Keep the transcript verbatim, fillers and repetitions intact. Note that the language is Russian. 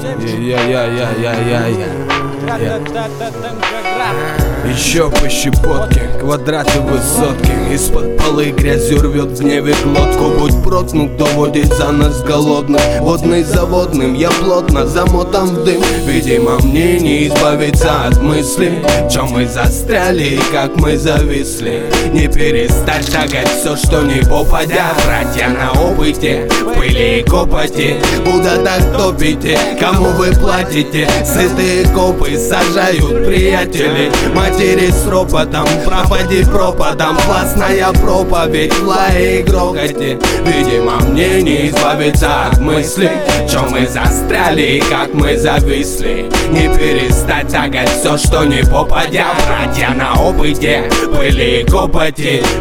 Я-я-я-я-я-я. Еще по щепотке, квадраты высотки. Из-под полы грязью рвет в гневе глотку. Будь проткнут, кто водит за нас голодных. Водный за водным, я плотно замотан в дым. Видимо, мне не избавиться от мысли, в чем мы застряли и как мы зависли. Не перестать шагать все, что не попадя. Братья на опыте, в пыли и копоти. Куда так топите, кому вы платите? Сытые копы сажают приятелей. Матери с ропотом, пропади пропадом. Классная проповедь в лае и грохоте. Видимо, мне не избавиться от мысли, в чем мы застряли и как мы зависли. Не перестать тягать все, что не попадя. Братья на опыте, пыли и копоти.